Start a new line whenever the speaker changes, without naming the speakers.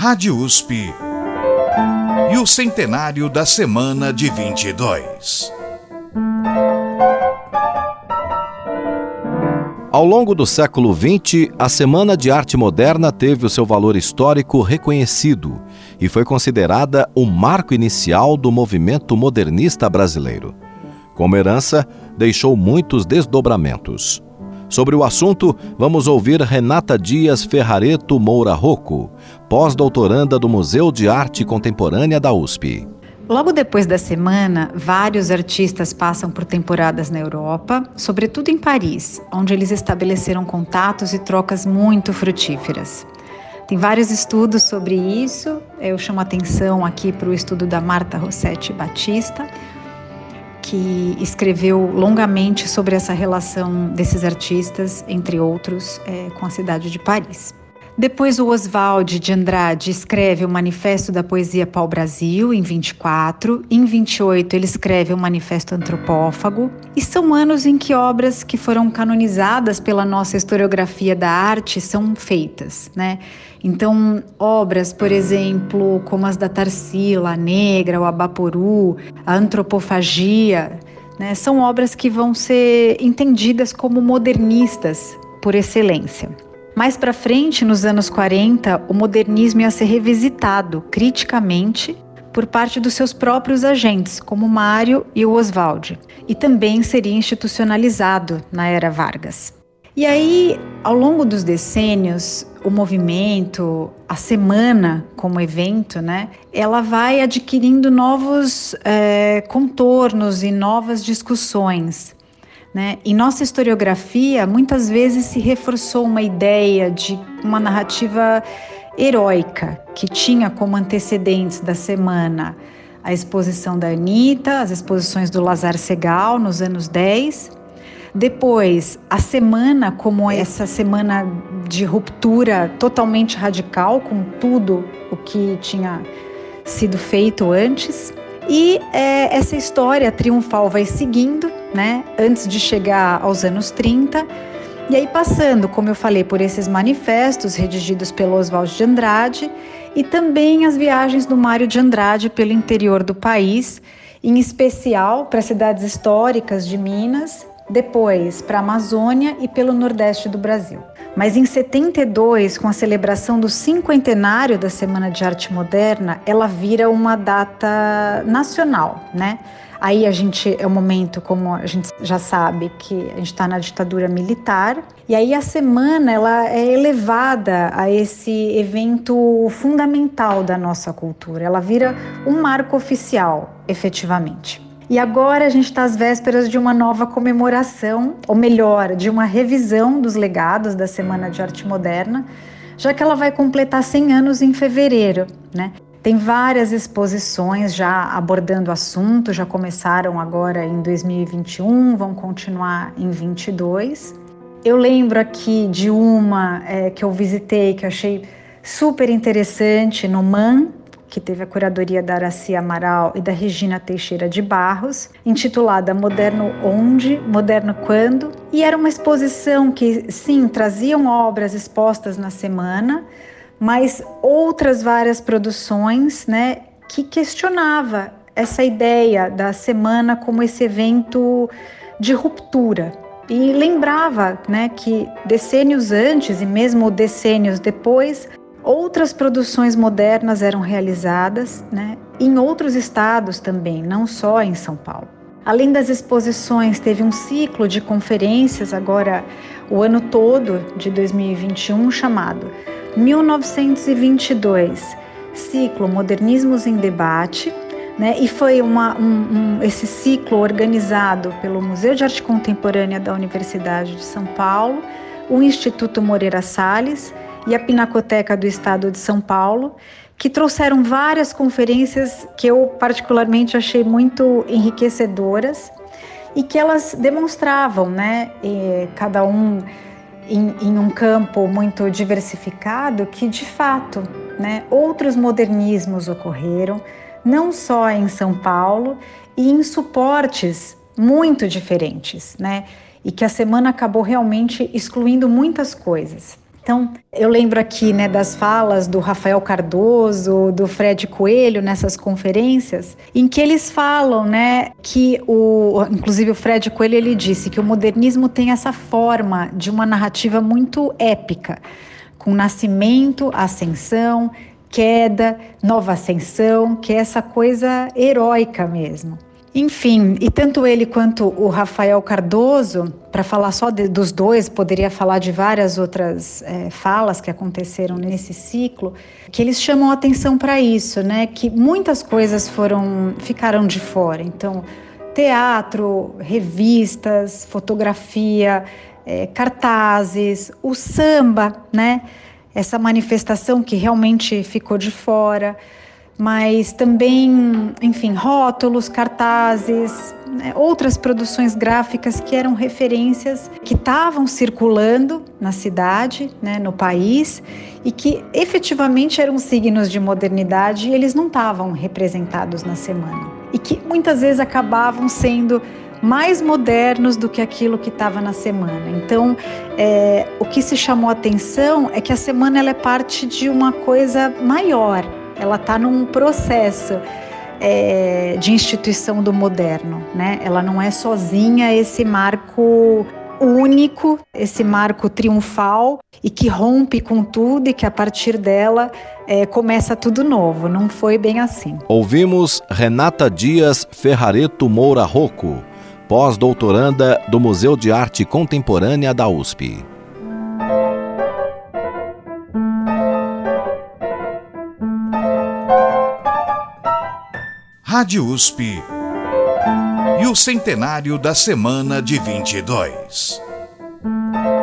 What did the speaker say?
Rádio USP e o centenário da Semana de 22.
Ao longo do século XX, a Semana de Arte Moderna teve o seu valor histórico reconhecido e foi considerada o marco inicial do movimento modernista brasileiro. Como herança, deixou muitos desdobramentos. Sobre o assunto, vamos ouvir Renata Dias Ferrareto Moura Rocco, pós-doutoranda do Museu de Arte Contemporânea da USP.
Logo depois da semana, vários artistas passam por temporadas na Europa, sobretudo em Paris, onde eles estabeleceram contatos e trocas muito frutíferas. Tem vários estudos sobre isso. Eu chamo atenção aqui para o estudo da Marta Rossetti Batista, que escreveu longamente sobre essa relação desses artistas, entre outros, com a cidade de Paris. Depois o Oswald de Andrade escreve o Manifesto da Poesia Pau-Brasil, em 24. Em 28 ele escreve o Manifesto Antropófago. E são anos em que obras que foram canonizadas pela nossa historiografia da arte são feitas, né? Então, obras, por exemplo, como as da Tarsila, a Negra, o Abaporu, a Antropofagia, né? São obras que vão ser entendidas como modernistas por excelência. Mais para frente, nos anos 40, o modernismo ia ser revisitado criticamente por parte dos seus próprios agentes, como Mário e o Oswald, e também seria institucionalizado na era Vargas. E aí, ao longo dos decênios, o movimento, a semana como evento, né, ela vai adquirindo novos contornos e novas discussões. Né? Em nossa historiografia, muitas vezes se reforçou uma ideia de uma narrativa heróica, que tinha como antecedentes da semana a exposição da Anitta, as exposições do Lazar Segal nos anos 10. Depois, a semana como essa semana de ruptura totalmente radical com tudo o que tinha sido feito antes. E essa história triunfal vai seguindo, né, antes de chegar aos anos 30, e aí passando, como eu falei, por esses manifestos redigidos pelo Oswald de Andrade e também as viagens do Mário de Andrade pelo interior do país, em especial para cidades históricas de Minas, depois para a Amazônia e pelo Nordeste do Brasil. Mas em 72, com a celebração do cinquentenário da Semana de Arte Moderna, ela vira uma data nacional, né? Aí é um momento, como a gente já sabe, que a gente está na ditadura militar, e aí a semana ela é elevada a esse evento fundamental da nossa cultura. Ela vira um marco oficial, efetivamente. E agora a gente está às vésperas de uma nova comemoração, ou melhor, de uma revisão dos legados da Semana de Arte Moderna, já que ela vai completar 100 anos em fevereiro, né? Tem várias exposições já abordando o assunto, já começaram agora em 2021, vão continuar em 22. Eu lembro aqui de uma que eu visitei, que eu achei super interessante, no MAN, que teve a curadoria da Araci Amaral e da Regina Teixeira de Barros, intitulada Moderno Onde, Moderno Quando, e era uma exposição que, sim, traziam obras expostas na semana, mas outras várias produções, né, que questionava essa ideia da semana como esse evento de ruptura. E lembrava, né, que decênios antes e mesmo decênios depois, outras produções modernas eram realizadas, né, em outros estados também, não só em São Paulo. Além das exposições, teve um ciclo de conferências agora o ano todo de 2021 chamado 1922, ciclo Modernismos em Debate, né, e foi esse ciclo organizado pelo Museu de Arte Contemporânea da Universidade de São Paulo, o Instituto Moreira Salles e a Pinacoteca do Estado de São Paulo, que trouxeram várias conferências que eu particularmente achei muito enriquecedoras e que elas demonstravam, né, cada um em um campo muito diversificado, que de fato, né, outros modernismos ocorreram, não só em São Paulo e em suportes muito diferentes, né, e que a semana acabou realmente excluindo muitas coisas. Então, eu lembro aqui, né, das falas do Rafael Cardoso, do Fred Coelho nessas conferências, em que eles falam, né, que inclusive o Fred Coelho, ele disse que o modernismo tem essa forma de uma narrativa muito épica, com nascimento, ascensão, queda, nova ascensão, que é essa coisa heróica mesmo. Enfim, e tanto ele quanto o Rafael Cardoso, para falar só dos dois, poderia falar de várias outras falas que aconteceram nesse ciclo, que eles chamam a atenção para isso, né? Que muitas coisas ficaram de fora. Então, teatro, revistas, fotografia, cartazes, o samba, né? Essa manifestação que realmente ficou de fora. Mas também, enfim, rótulos, cartazes, né, outras produções gráficas que eram referências que estavam circulando na cidade, né, no país, e que efetivamente eram signos de modernidade e eles não estavam representados na semana. E que muitas vezes acabavam sendo mais modernos do que aquilo que estava na semana. Então, o que se chamou a atenção é que a semana ela é parte de uma coisa maior. Ela está num processo de instituição do moderno, né? Ela não é sozinha esse marco único, esse marco triunfal e que rompe com tudo e que a partir dela começa tudo novo. Não foi bem assim.
Ouvimos Renata Dias Ferrareto Moura Rocco, pós-doutoranda do Museu de Arte Contemporânea da USP.
Rádio USP e o centenário da semana de 22.